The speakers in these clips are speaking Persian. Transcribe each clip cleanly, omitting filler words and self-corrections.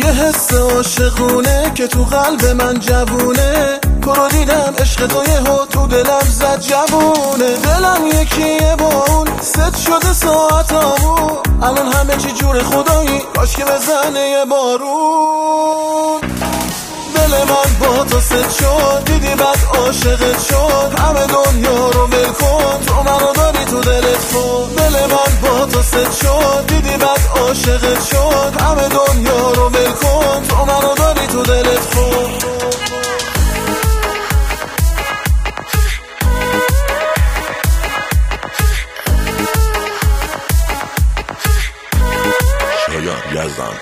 یه حس عاشقونه که تو قلب من جوونه، تو رو دیدم عشق تو یهو تو دلم زد جوونه. دلم یکیه با اون ست شده ساعتامون، الان همه چی جور خدایی کاش که بزنه یه بارون. دل من با تو ست شد، دیدی بعد عاشقت شد، همه دنیا رو ول کن تو منو داری تو دلت کن. دل من با تو ست شد، دیدی بعد عاشقت شد، همه دنیا رو ول کن تو منو داری تو دلت کن. یزدان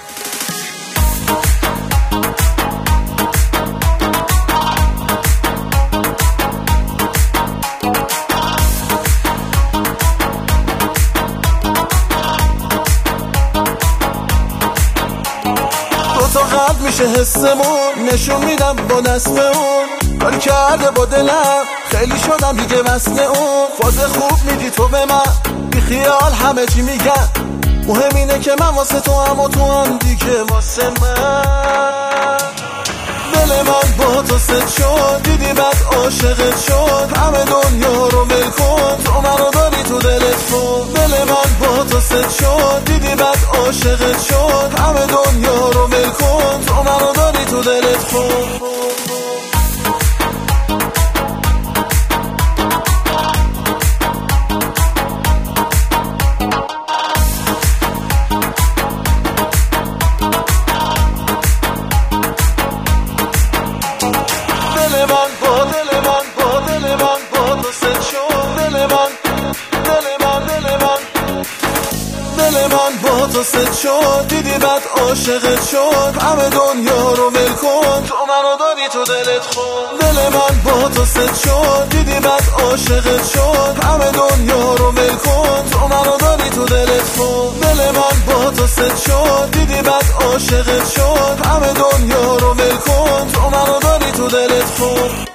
تا قلب میشه حسمون، نشون میدم با دستمون، کاری کرده با دلم خیلی شدم دیگه وصل اون. فاز خوب میدی تو به من، بی خیال همه چی میگم، مهم اینه که من واسه تو هم و تو هم دیگه واسه من. دل من با تو ست شد، دیدی بعد عاشقت شد، همه دنیا رو ول کن تو منو داری تو دلت کن. دل من با تو ست شد، دیدی بعد عاشقت شد، همه دنیا رو ول کن تو منو داری تو دلت کن. با تو ست شد، دیدی بعد عاشقت شد، همه دنیا رو ول کن تو منو داری تو دلت خون. دل من با تو ست شد، دیدی بعد عاشقت شد، همه دنیا رو ول کن تو منو داری تو دلت خون. دل من با تو ست شد، دیدی بعد عاشقت شد، همه دنیا رو ول کن تو منو داری تو دلت خون.